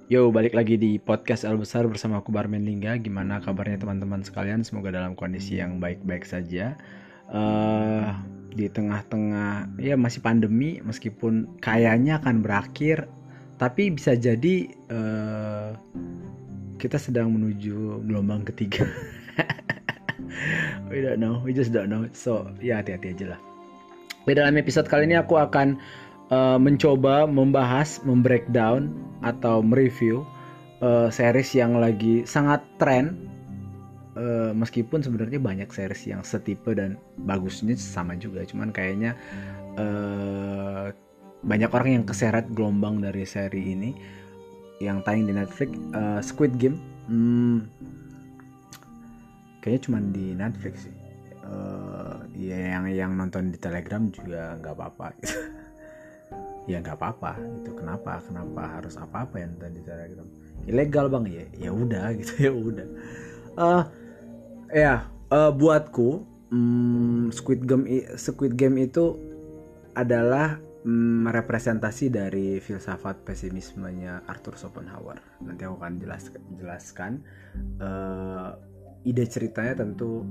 Yo, balik lagi di podcast Al Besar bersama aku Barmen Lingga. Gimana kabarnya teman-teman sekalian? Semoga dalam kondisi yang baik-baik saja. eh di tengah-tengah ya masih pandemi, meskipun kayaknya akan berakhir, tapi bisa jadi kita sedang menuju gelombang ketiga. We don't know, we just don't know. So ya hati-hati aja lah. Di dalam episode kali ini aku akan mencoba membahas, membreakdown atau mereview series yang lagi sangat tren. Meskipun sebenarnya banyak series yang setipe dan bagusnya sama juga, cuman kayaknya banyak orang yang keseret gelombang dari seri ini yang tayang di Netflix. Squid Game, kayaknya cuma di Netflix sih. Ya yang nonton di Telegram juga nggak apa-apa gitu. Ya nggak apa-apa gitu, kenapa harus apa-apa yang nonton di Telegram, ilegal bang, ya udah gitu. Ya udah. Buatku Squid Game itu adalah representasi dari filsafat pesimismenya Arthur Schopenhauer. Nanti aku akan jelaskan ide ceritanya. Tentu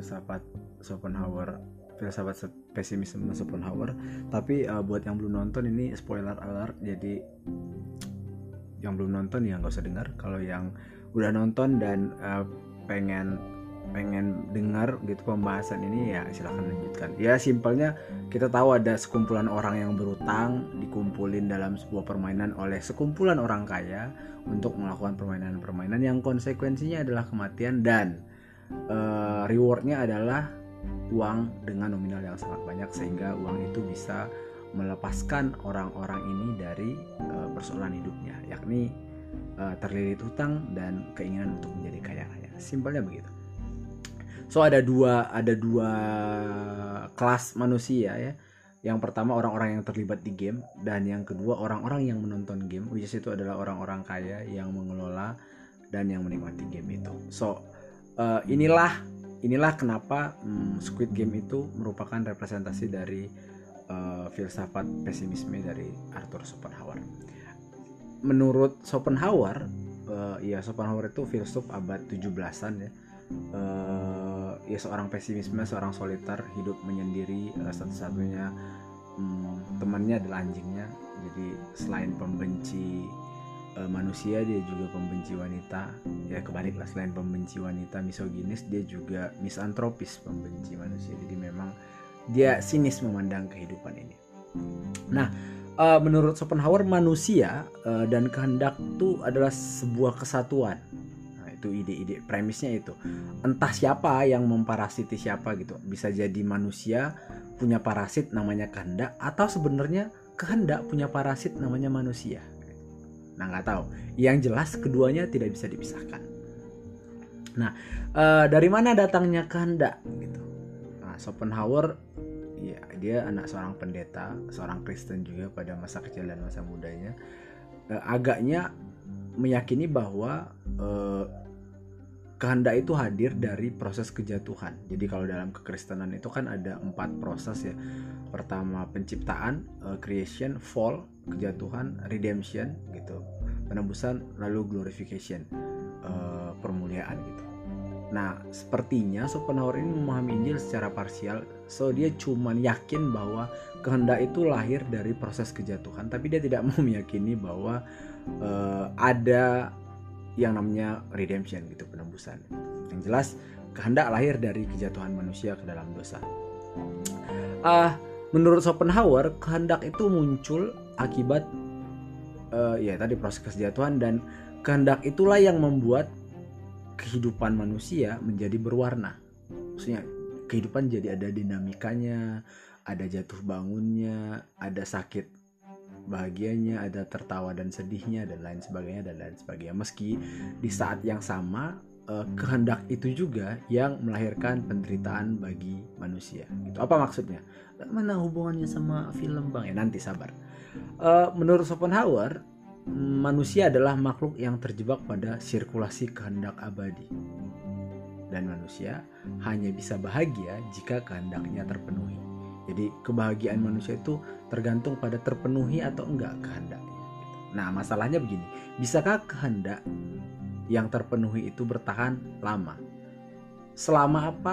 filsafat pesimisme Schopenhauer. Tapi buat yang belum nonton, ini spoiler alert, jadi yang belum nonton ya nggak usah dengar. Kalau yang udah nonton dan pengen dengar gitu pembahasan ini, ya silahkan lanjutkan. Ya simpelnya, kita tahu ada sekumpulan orang yang berutang dikumpulin dalam sebuah permainan oleh sekumpulan orang kaya untuk melakukan permainan yang konsekuensinya adalah kematian, dan rewardnya adalah uang dengan nominal yang sangat banyak, sehingga uang itu bisa melepaskan orang-orang ini dari persoalan hidupnya, yakni terlilit hutang dan keinginan untuk menjadi kaya raya. Simpelnya begitu. So ada dua kelas manusia ya. Yang pertama orang-orang yang terlibat di game, dan yang kedua orang-orang yang menonton game, which is itu adalah orang-orang kaya yang mengelola dan yang menikmati game itu. So inilah kenapa Squid Game itu merupakan representasi dari filsafat pesimisme dari Arthur Schopenhauer. Menurut Schopenhauer, Schopenhauer itu filsuf abad 17-an ya. Seorang pesimisme, seorang soliter, hidup menyendiri. Satu-satunya temannya adalah anjingnya. Jadi selain pembenci manusia, dia juga pembenci wanita. Ya kebaliklah, selain pembenci wanita misoginis, dia juga misantropis, pembenci manusia. Jadi memang dia sinis memandang kehidupan ini. Nah, menurut Schopenhauer, manusia dan kehendak itu adalah sebuah kesatuan. Nah, itu ide-ide premisnya itu. Entah siapa yang memparasiti siapa gitu. Bisa jadi manusia punya parasit namanya kehendak, atau sebenarnya kehendak punya parasit namanya manusia. Nah, nggak tahu. Yang jelas keduanya tidak bisa dipisahkan. Nah, dari mana datangnya kehendak gitu? Nah, Schopenhauer, ya dia anak seorang pendeta, seorang Kristen juga pada masa kecil dan masa mudanya. Agaknya meyakini bahwa kehendak itu hadir dari proses kejatuhan. Jadi kalau dalam kekristenan itu kan ada 4 proses ya. Pertama penciptaan, creation, fall, kejatuhan, redemption gitu, penebusan, lalu glorification, permuliaan gitu. Nah, sepertinya Schopenhauer ini memahami Injil secara parsial. So dia cuma yakin bahwa kehendak itu lahir dari proses kejatuhan, tapi dia tidak mau meyakini bahwa ada yang namanya redemption gitu, penebusan. Yang jelas kehendak lahir dari kejatuhan manusia ke dalam dosa. Menurut Schopenhauer, kehendak itu muncul akibat tadi proses kejatuhan, dan kehendak itulah yang membuat kehidupan manusia menjadi berwarna. Maksudnya kehidupan jadi ada dinamikanya, ada jatuh bangunnya, ada sakit bahagianya, ada tertawa dan sedihnya, dan lain sebagainya. Meski di saat yang sama kehendak itu juga yang melahirkan penderitaan bagi manusia gitu. Apa maksudnya? Mana hubungannya sama film bang? Ya nanti sabar. Menurut Schopenhauer, manusia adalah makhluk yang terjebak pada sirkulasi kehendak abadi, dan manusia hanya bisa bahagia jika kehendaknya terpenuhi. Jadi kebahagiaan manusia itu tergantung pada terpenuhi atau enggak kehendaknya. Nah, masalahnya begini, bisakah kehendak yang terpenuhi itu bertahan lama? Selama apa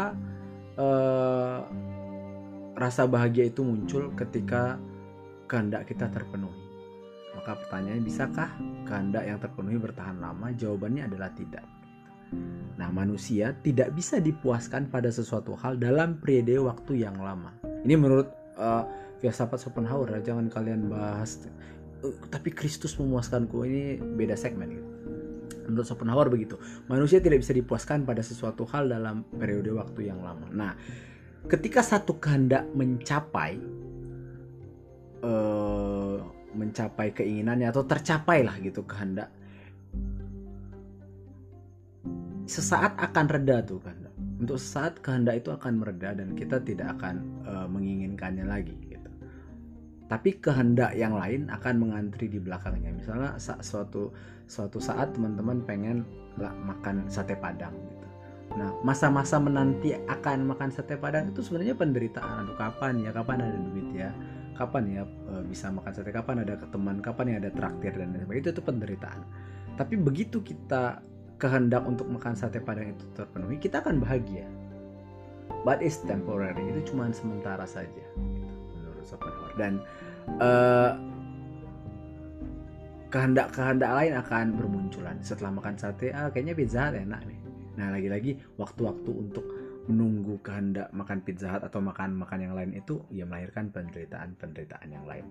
rasa bahagia itu muncul ketika kehendak kita terpenuhi? Maka pertanyaannya, bisakah kehendak yang terpenuhi bertahan lama? Jawabannya adalah tidak. Nah, manusia tidak bisa dipuaskan pada sesuatu hal dalam periode waktu yang lama. Ini menurut filsafat Schopenhauer, jangan kalian bahas tapi Kristus memuaskanku, ini beda segmen gitu. Menurut Schopenhauer begitu, manusia tidak bisa dipuaskan pada sesuatu hal dalam periode waktu yang lama. Nah, ketika satu kehendak mencapai keinginannya atau tercapailah gitu kehendak, sesaat akan reda tuh kehendak. Untuk sesaat kehendak itu akan mereda dan kita tidak akan menginginkannya lagi gitu. Tapi kehendak yang lain akan mengantri di belakangnya. Misalnya suatu saat teman-teman pengen makan sate padang gitu. Nah, masa-masa menanti akan makan sate padang itu sebenarnya penderitaan. Aduh, kapan ada duit ya? Kapan ya bisa makan sate? Kapan ada teman? Kapan ya ada traktir dan sebagainya? Itu penderitaan. Tapi begitu kita kehendak untuk makan sate padang itu terpenuhi, kita akan bahagia. But it's temporary. Itu cuma sementara saja gitu, menurut Schopenhauer. Dan kehendak-kehendak lain akan bermunculan setelah makan sate. Kayaknya Pizza Hut enak nih. Nah, lagi-lagi waktu-waktu untuk menunggu kehendak makan Pizza Hut atau makan yang lain itu ya melahirkan penderitaan yang lain.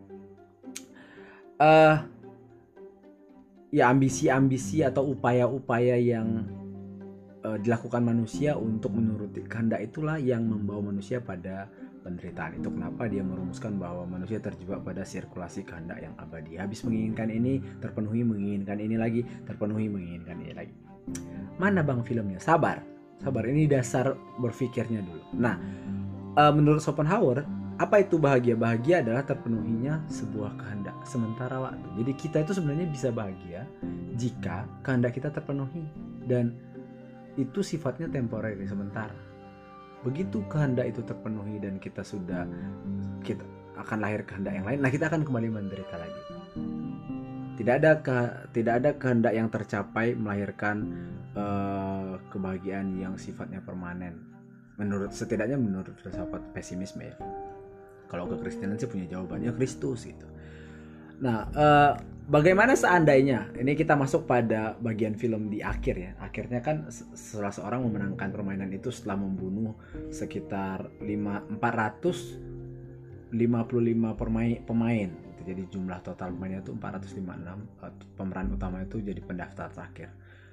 Ya, ambisi-ambisi atau upaya-upaya yang dilakukan manusia untuk menuruti kehendak itulah yang membawa manusia pada penderitaan. Itu kenapa dia merumuskan bahwa manusia terjebak pada sirkulasi kehendak yang abadi. Habis menginginkan ini, terpenuhi, menginginkan ini lagi, terpenuhi, menginginkan ini lagi. Mana bang filmnya? Sabar, ini dasar berpikirnya dulu. Nah, menurut Schopenhauer, apa itu bahagia? Bahagia adalah terpenuhinya sebuah kehendak sementara waktu. Jadi kita itu sebenarnya bisa bahagia jika kehendak kita terpenuhi, dan itu sifatnya temporary, sementara. Begitu kehendak itu terpenuhi dan kita akan lahir kehendak yang lain, nah kita akan kembali menderita lagi. Tidak ada kehendak yang tercapai melahirkan kebahagiaan yang sifatnya permanen. Setidaknya menurut filsafat pesimisme ya. Kalau kekristenan sih punya jawabannya Kristus gitu. Nah, bagaimana seandainya, ini kita masuk pada bagian film di akhir ya. Akhirnya kan setelah seorang memenangkan permainan itu setelah membunuh sekitar 455 pemain. Jadi jumlah total pemainnya itu 456. Pemeran utama itu jadi pendaftar terakhir.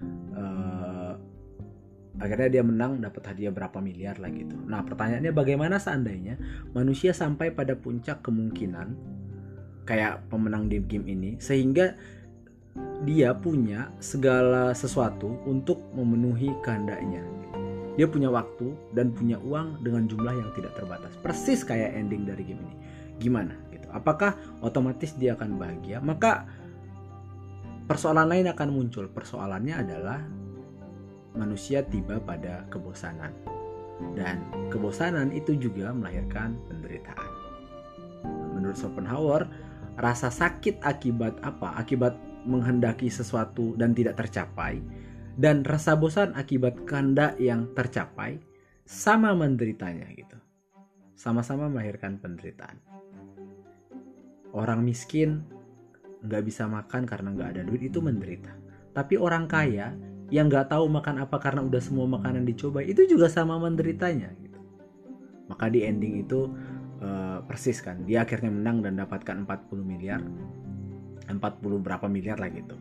Akhirnya dia menang, dapat hadiah berapa miliar lah gitu. Nah, pertanyaannya, bagaimana seandainya manusia sampai pada puncak kemungkinan kayak pemenang di game ini, sehingga dia punya segala sesuatu untuk memenuhi kehendaknya. Dia punya waktu dan punya uang dengan jumlah yang tidak terbatas, persis kayak ending dari game ini. Gimana gitu? Apakah otomatis dia akan bahagia? Maka persoalan lain akan muncul. Persoalannya adalah manusia tiba pada kebosanan, dan kebosanan itu juga melahirkan penderitaan. Menurut Schopenhauer, rasa sakit akibat apa? Akibat menghendaki sesuatu dan tidak tercapai, dan rasa bosan akibat kehendak yang tercapai sama menderitanya gitu. Sama-sama melahirkan penderitaan. Orang miskin nggak bisa makan karena nggak ada duit, itu menderita. Tapi orang kaya yang nggak tahu makan apa karena udah semua makanan dicoba, itu juga sama menderitanya gitu. Maka di ending itu persis kan, dia akhirnya menang dan dapatkan 40 berapa miliar lah gitu.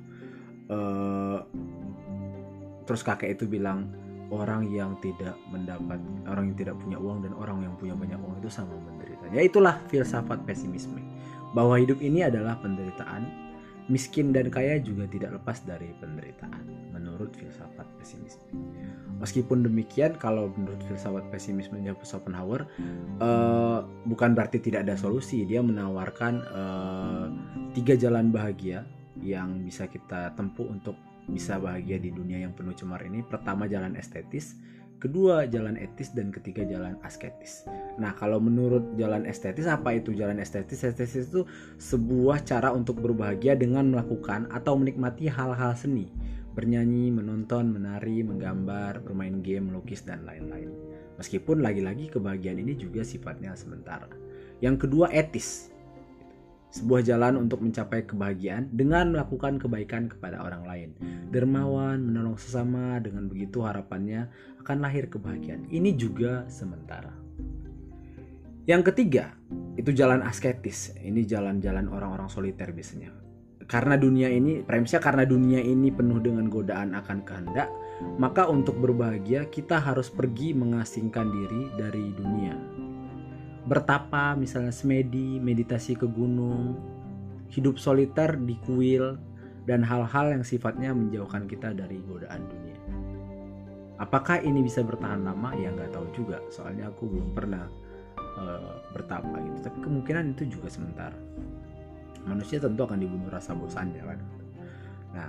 Terus kakek itu bilang, orang yang tidak punya uang dan orang yang punya banyak uang itu sama menderita. Ya, itulah filsafat pesimisme, bahwa hidup ini adalah penderitaan. Miskin dan kaya juga tidak lepas dari penderitaan, menurut filsafat pesimisme. Meskipun demikian, kalau menurut filsafat pesimisme Schopenhauer, bukan berarti tidak ada solusi. Dia menawarkan 3 jalan bahagia yang bisa kita tempuh untuk bisa bahagia di dunia yang penuh cemar ini. Pertama, jalan estetis. kedua jalan etis, dan ketiga jalan asketis. Nah, kalau menurut jalan estetis, apa itu jalan estetis? Estetis itu sebuah cara untuk berbahagia dengan melakukan atau menikmati hal-hal seni, bernyanyi, menonton, menari, menggambar, bermain game, melukis, dan lain-lain. Meskipun lagi-lagi kebahagiaan ini juga sifatnya sementara. Yang kedua etis, sebuah jalan untuk mencapai kebahagiaan dengan melakukan kebaikan kepada orang lain, dermawan, menolong sesama. Dengan begitu harapannya akan lahir kebahagiaan. Ini juga sementara. Yang ketiga itu jalan asketis. Ini jalan-jalan orang-orang soliter biasanya. Karena dunia ini, premisnya karena dunia ini penuh dengan godaan akan kehendak, maka untuk berbahagia kita harus pergi mengasingkan diri dari dunia. Bertapa, misalnya semedi, meditasi ke gunung, hidup soliter di kuil, dan hal-hal yang sifatnya menjauhkan kita dari godaan dunia. Apakah ini bisa bertahan lama? Ya nggak tahu juga, soalnya aku belum pernah bertapa gitu. Tapi kemungkinan itu juga sementara. Manusia tentu akan dibunuh rasa bosannya kan. Nah,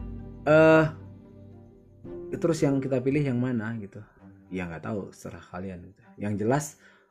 terus yang kita pilih yang mana gitu? Ya nggak tahu, serah kalian gitu. Yang jelas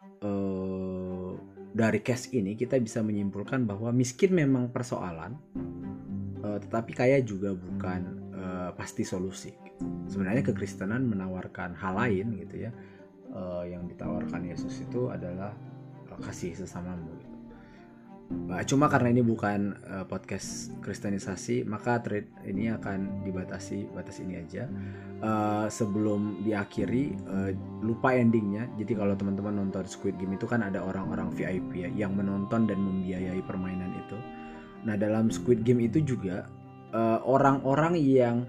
dari case ini kita bisa menyimpulkan bahwa miskin memang persoalan, tetapi kaya juga bukan pasti solusi gitu. Sebenarnya kekristenan menawarkan hal lain gitu ya. Yang ditawarkan Yesus itu adalah kasih sesamamu gitu. Cuma karena ini bukan podcast kristenisasi, maka thread ini akan dibatasi batas ini aja. Sebelum diakhiri, lupa endingnya. Jadi kalau teman-teman nonton Squid Game itu kan ada orang-orang VIP ya, yang menonton dan membiayai permainan itu. Nah, dalam Squid Game itu juga orang-orang yang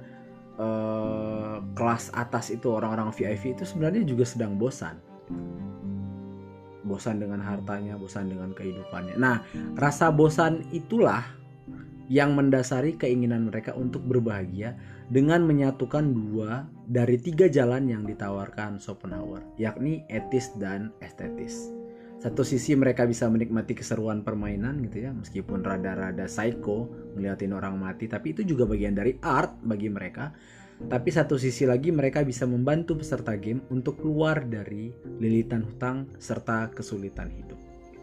kelas atas itu, orang-orang VIP itu sebenarnya juga sedang bosan dengan hartanya, bosan dengan kehidupannya. Nah, rasa bosan itulah yang mendasari keinginan mereka untuk berbahagia dengan menyatukan 2 dari 3 jalan yang ditawarkan Schopenhauer, yakni etis dan estetis. Satu sisi mereka bisa menikmati keseruan permainan gitu ya, meskipun rada-rada psycho ngeliatin orang mati, tapi itu juga bagian dari art bagi mereka. Tapi satu sisi lagi mereka bisa membantu peserta game untuk keluar dari lilitan hutang serta kesulitan hidup.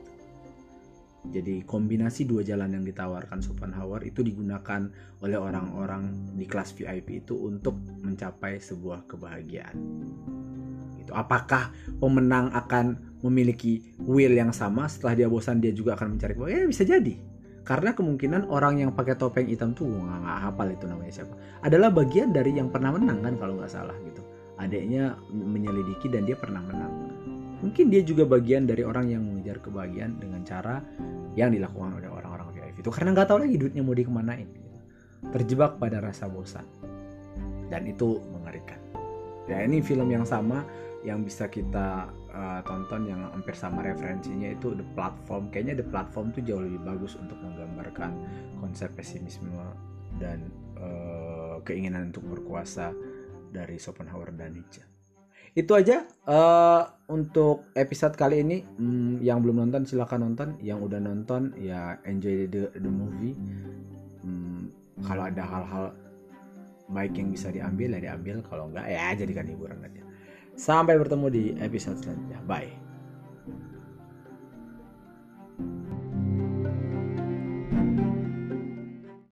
Jadi kombinasi 2 jalan yang ditawarkan Schopenhauer itu digunakan oleh orang-orang di kelas VIP itu untuk mencapai sebuah kebahagiaan. Gitu. Apakah pemenang akan memiliki will yang sama, setelah dia bosan dia juga akan mencari kebahagiaan? Ya bisa jadi. Karena kemungkinan orang yang pakai topeng hitam tuh nggak hafal itu namanya siapa, adalah bagian dari yang pernah menang kan kalau nggak salah gitu. Adiknya menyelidiki dan dia pernah menang. Mungkin dia juga bagian dari orang yang mengejar kebahagiaan dengan cara yang dilakukan oleh orang-orang VIP itu, karena nggak tahu lagi duitnya mau dikemanain gitu. Terjebak pada rasa bosan, dan itu mengerikan. Ya, ini film yang sama yang bisa kita tonton yang hampir sama referensinya itu The Platform. Kayaknya The Platform tuh jauh lebih bagus untuk menggambarkan konsep pesimisme dan keinginan untuk berkuasa dari Schopenhauer dan Nietzsche. Itu aja untuk episode kali ini. Yang belum nonton silakan nonton, yang udah nonton ya enjoy the movie. Kalau ada hal-hal baik yang bisa diambil ya diambil, kalau enggak ya jadikan hiburan aja. Sampai bertemu di episode selanjutnya. Bye.